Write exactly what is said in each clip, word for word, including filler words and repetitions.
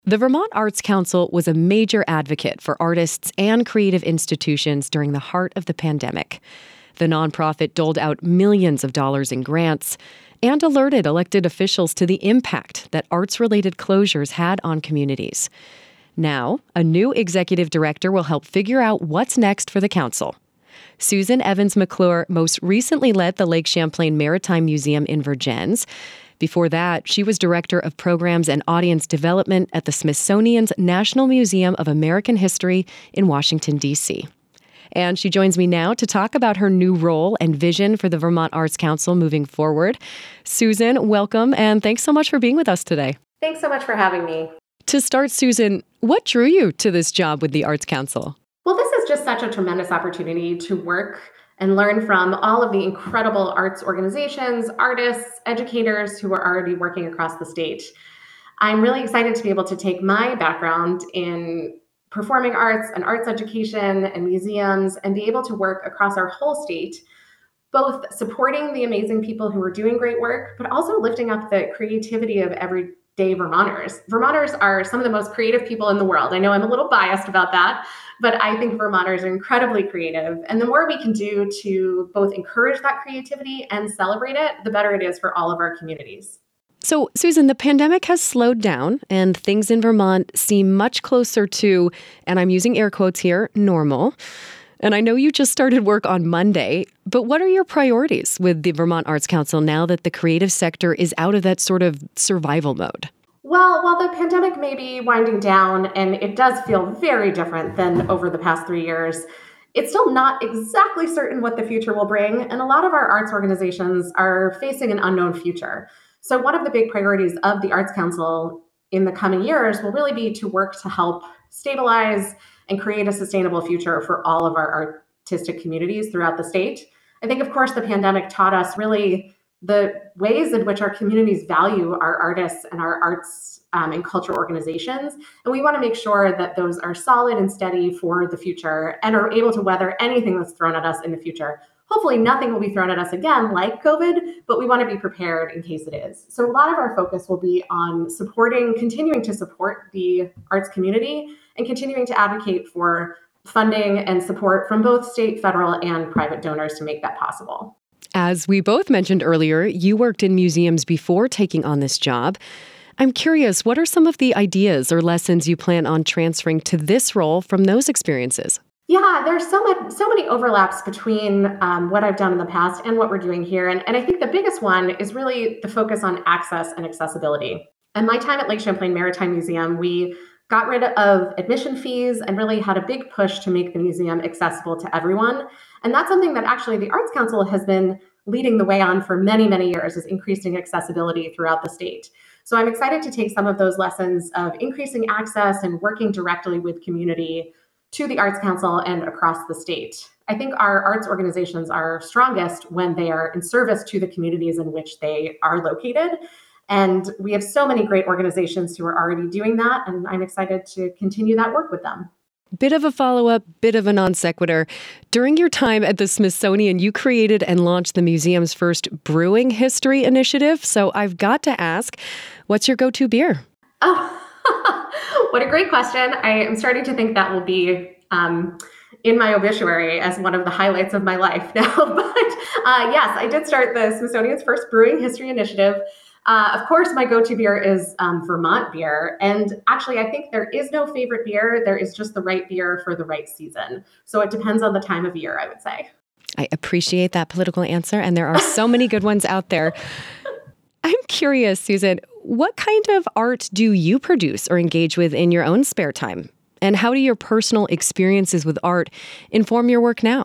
The Vermont Arts Council was a major advocate for artists and creative institutions during the heart of the pandemic. The nonprofit doled out millions of dollars in grants and alerted elected officials to the impact that arts-related closures had on communities. Now, a new executive director will help figure out what's next for the council. Susan Evans McClure most recently led the Lake Champlain Maritime Museum in Vergennes. Before that, she was Director of Programs and Audience Development at the Smithsonian's National Museum of American History in Washington, D C. And she joins me now to talk about her new role and vision for the Vermont Arts Council moving forward. Susan, welcome, and thanks so much for being with us today. Thanks so much for having me. To start, Susan, what drew you to this job with the Arts Council? Well, this is just such a tremendous opportunity to work and learn from all of the incredible arts organizations, artists, educators who are already working across the state. I'm really excited to be able to take my background in performing arts and arts education and museums and be able to work across our whole state, both supporting the amazing people who are doing great work, but also lifting up the creativity of everyday Vermonters. Vermonters are some of the most creative people in the world. I know I'm a little biased about that, but I think Vermonters are incredibly creative. And the more we can do to both encourage that creativity and celebrate it, the better it is for all of our communities. So, Susan, the pandemic has slowed down and things in Vermont seem much closer to, and I'm using air quotes here, normal. And I know you just started work on Monday, but what are your priorities with the Vermont Arts Council now that the creative sector is out of that sort of survival mode? Well, while the pandemic may be winding down, and it does feel very different than over the past three years, it's still not exactly certain what the future will bring. And a lot of our arts organizations are facing an unknown future. So one of the big priorities of the Arts Council in the coming years will really be to work to help stabilize and create a sustainable future for all of our artistic communities throughout the state. I think, of course, the pandemic taught us really the ways in which our communities value our artists and our arts um, and culture organizations. And we want to make sure that those are solid and steady for the future and are able to weather anything that's thrown at us in the future. Hopefully nothing will be thrown at us again like COVID, but we want to be prepared in case it is. So a lot of our focus will be on supporting, continuing to support the arts community and continuing to advocate for funding and support from both state, federal, and private donors to make that possible. As we both mentioned earlier, you worked in museums before taking on this job. I'm curious, what are some of the ideas or lessons you plan on transferring to this role from those experiences? Yeah, there's so much, so many overlaps between um, what I've done in the past and what we're doing here. And, and I think the biggest one is really the focus on access and accessibility. And my time at Lake Champlain Maritime Museum, we got rid of admission fees and really had a big push to make the museum accessible to everyone. And that's something that actually the Arts Council has been leading the way on for many, many years, is increasing accessibility throughout the state. So I'm excited to take some of those lessons of increasing access and working directly with community to the Arts Council and across the state. I think our arts organizations are strongest when they are in service to the communities in which they are located. And we have so many great organizations who are already doing that, and I'm excited to continue that work with them. Bit of a follow-up, bit of a non sequitur. During your time at the Smithsonian, you created and launched the museum's first brewing history initiative. So I've got to ask, what's your go-to beer? Oh, what a great question. I am starting to think that will be um, in my obituary as one of the highlights of my life now. But uh, yes, I did start the Smithsonian's first brewing history initiative. Uh, of course, my go-to beer is um, Vermont beer. And actually, I think there is no favorite beer. There is just the right beer for the right season. So it depends on the time of year, I would say. I appreciate that political answer. And there are so many good ones out there. I'm curious, Susan, what kind of art do you produce or engage with in your own spare time? And how do your personal experiences with art inform your work now?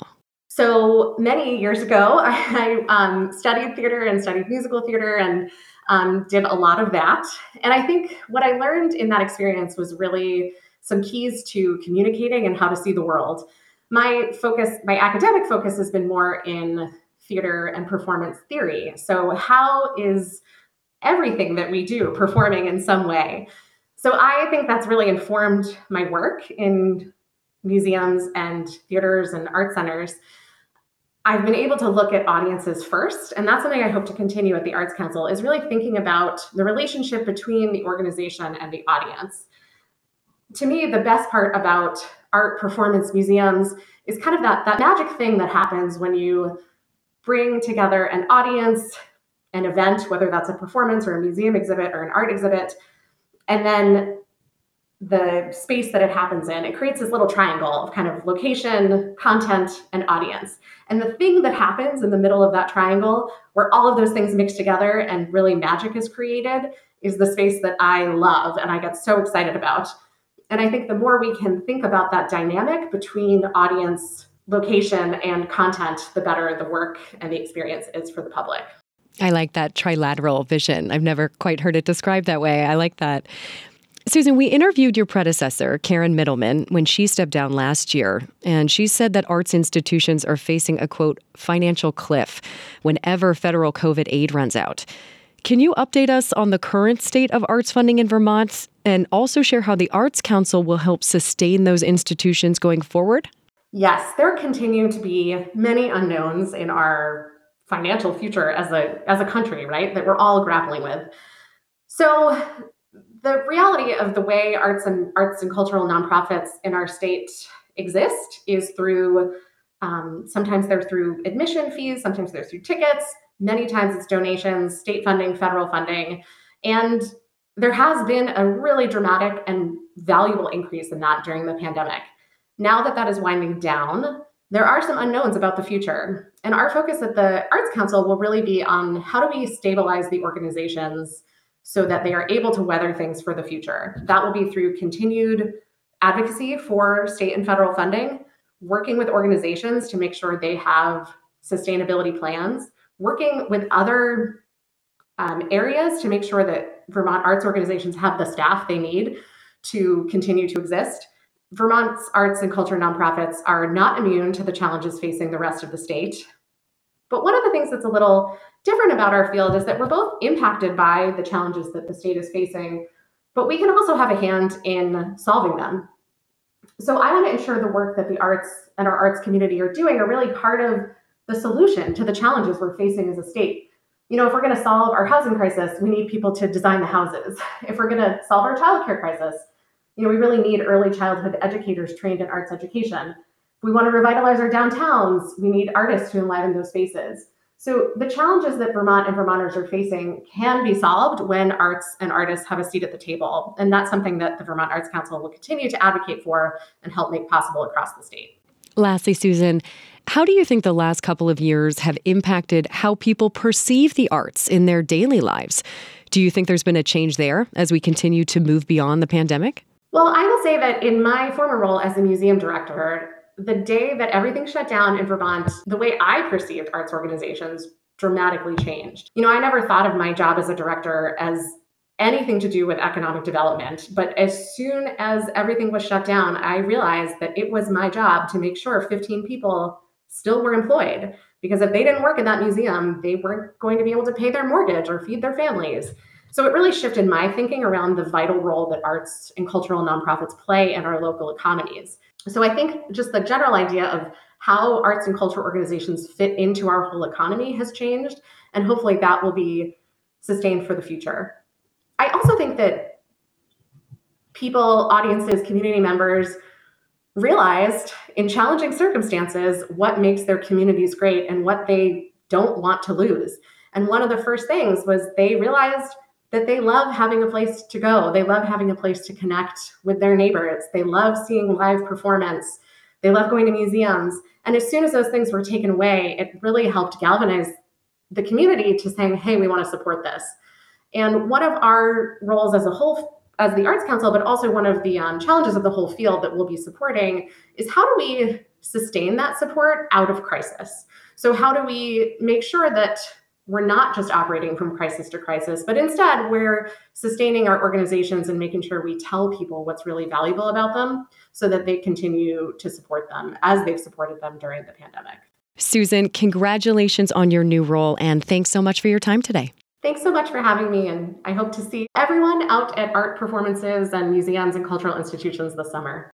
So many years ago, I, I um, studied theater and studied musical theater and um, did a lot of that. And I think what I learned in that experience was really some keys to communicating and how to see the world. My focus, my academic focus has been more in theater and performance theory. So how is everything that we do performing in some way? So I think that's really informed my work in museums and theaters and art centers. I've been able to look at audiences first, and that's something I hope to continue at the Arts Council, is really thinking about the relationship between the organization and the audience. To me, the best part about art performance museums is kind of that, that magic thing that happens when you bring together an audience, an event, whether that's a performance or a museum exhibit or an art exhibit, and then the space that it happens in, it creates this little triangle of kind of location, content, and audience. And the thing that happens in the middle of that triangle, where all of those things mix together and really magic is created, is the space that I love and I get so excited about. And I think the more we can think about that dynamic between audience, location, and content, the better the work and the experience is for the public. I like that trilateral vision. I've never quite heard it described that way. I like that. Susan, we interviewed your predecessor, Karen Middleman, when she stepped down last year, and she said that arts institutions are facing a, quote, financial cliff whenever federal COVID aid runs out. Can you update us on the current state of arts funding in Vermont and also share how the Arts Council will help sustain those institutions going forward? Yes, there continue to be many unknowns in our financial future as a as a country, right, that we're all grappling with. So the reality of the way arts and arts and cultural nonprofits in our state exist is through, um, sometimes they're through admission fees, sometimes they're through tickets, many times it's donations, state funding, federal funding. And there has been a really dramatic and valuable increase in that during the pandemic. Now that that is winding down, there are some unknowns about the future. And our focus at the Arts Council will really be on how do we stabilize the organizations so that they are able to weather things for the future. That will be through continued advocacy for state and federal funding, working with organizations to make sure they have sustainability plans, working with other um, areas to make sure that Vermont arts organizations have the staff they need to continue to exist. Vermont's arts and culture nonprofits are not immune to the challenges facing the rest of the state. But one of the things that's a little different about our field is that we're both impacted by the challenges that the state is facing, but we can also have a hand in solving them. So I want to ensure the work that the arts and our arts community are doing are really part of the solution to the challenges we're facing as a state. You know, if we're going to solve our housing crisis, we need people to design the houses. If we're going to solve our childcare crisis, you know, we really need early childhood educators trained in arts education. If we want to revitalize our downtowns, we need artists to enliven those spaces. So the challenges that Vermont and Vermonters are facing can be solved when arts and artists have a seat at the table. And that's something that the Vermont Arts Council will continue to advocate for and help make possible across the state. Lastly, Susan, how do you think the last couple of years have impacted how people perceive the arts in their daily lives? Do you think there's been a change there as we continue to move beyond the pandemic? Well, I will say that in my former role as a museum director, the day that everything shut down in Vermont, the way I perceived arts organizations dramatically changed. You know, I never thought of my job as a director as anything to do with economic development. But as soon as everything was shut down, I realized that it was my job to make sure fifteen people still were employed. Because if they didn't work in that museum, they weren't going to be able to pay their mortgage or feed their families. So it really shifted my thinking around the vital role that arts and cultural nonprofits play in our local economies. So I think just the general idea of how arts and culture organizations fit into our whole economy has changed, and hopefully that will be sustained for the future. I also think that people, audiences, community members realized in challenging circumstances what makes their communities great and what they don't want to lose. And one of the first things was they realized that they love having a place to go. They love having a place to connect with their neighbors. They love seeing live performance. They love going to museums. And as soon as those things were taken away, it really helped galvanize the community to saying, hey, we want to support this. And one of our roles as a whole, as the Arts Council, but also one of the um, challenges of the whole field that we'll be supporting is how do we sustain that support out of crisis? So how do we make sure that we're not just operating from crisis to crisis, but instead we're sustaining our organizations and making sure we tell people what's really valuable about them so that they continue to support them as they've supported them during the pandemic. Susan, congratulations on your new role, and thanks so much for your time today. Thanks so much for having me, and I hope to see everyone out at art performances and museums and cultural institutions this summer.